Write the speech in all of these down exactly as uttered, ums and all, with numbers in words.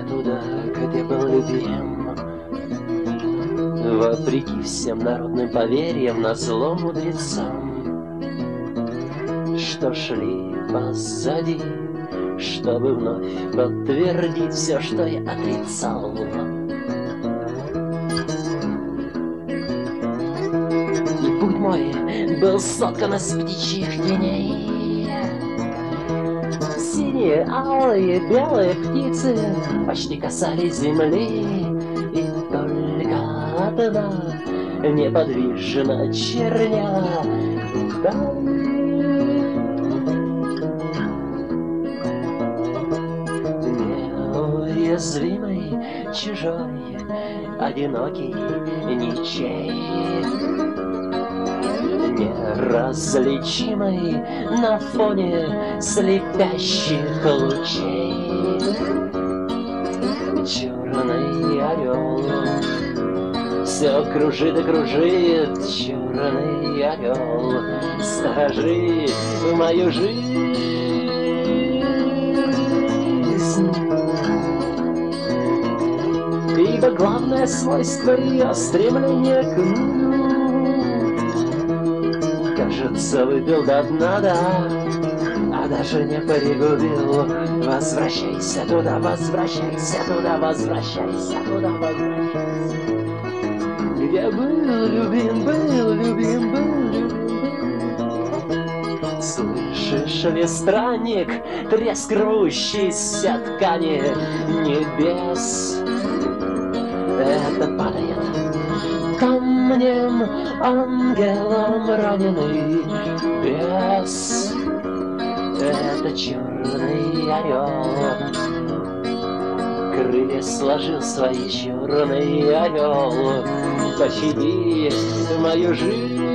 туда, где был любим. Вопреки всем народным поверьям, назло мудрецам, что шли позади, чтобы вновь подтвердить все, что я отрицал. И путь мой был соткан из птичьих теней. Синие, алые, белые птицы почти касались земли, и только одна неподвижно чернела вдали. Неуязвимый, чужой, одинокий, ничей, неразличимый на фоне слепящих лучей. Черный орел все кружит и кружит, черный орел, сторожи мою жизнь. Ибо главное свойство ее — стремление к нулю. Кажется, выпил до дна, да, а даже не пригубил. Возвращайся туда, возвращайся туда, возвращайся туда, возвращайся. Где был любим, был любим, был любим. Слышишь ли, странник, треск рвущейся ткани небес? Это падает камнем ангелом раненый бес. Это черный орел крылья сложил свои, черный орел, пощади мою жизнь.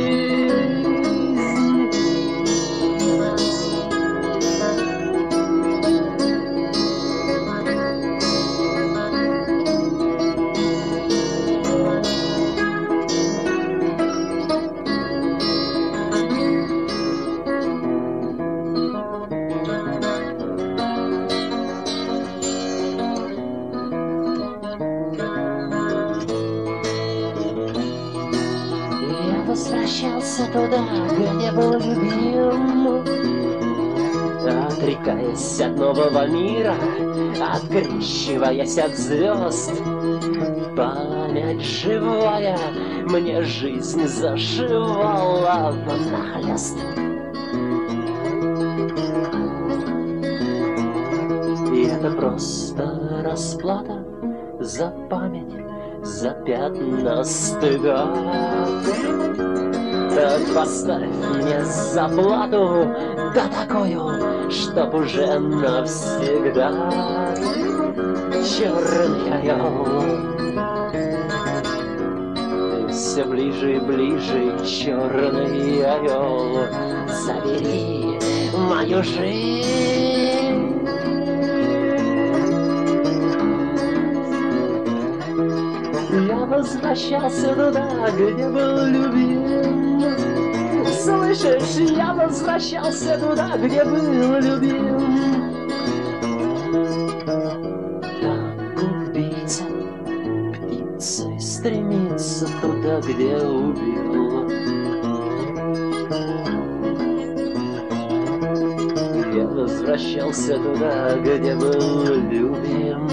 Возвращался туда, где был любим, отрекаясь от нового мира, открещиваясь от звезд. Память живая мне жизнь зашивала внахлёст. И это просто расплата за память, за пятна стыда. Так поставь мне заплату, да такую, чтоб уже навсегда. Черный орел, ты все ближе и ближе, черный орел, забери мою жизнь. Я возвращался туда, где был любим. Слышишь, я возвращался туда, где был любим. Так убийца птицей стремится туда, где убил. Я возвращался туда, где был любим.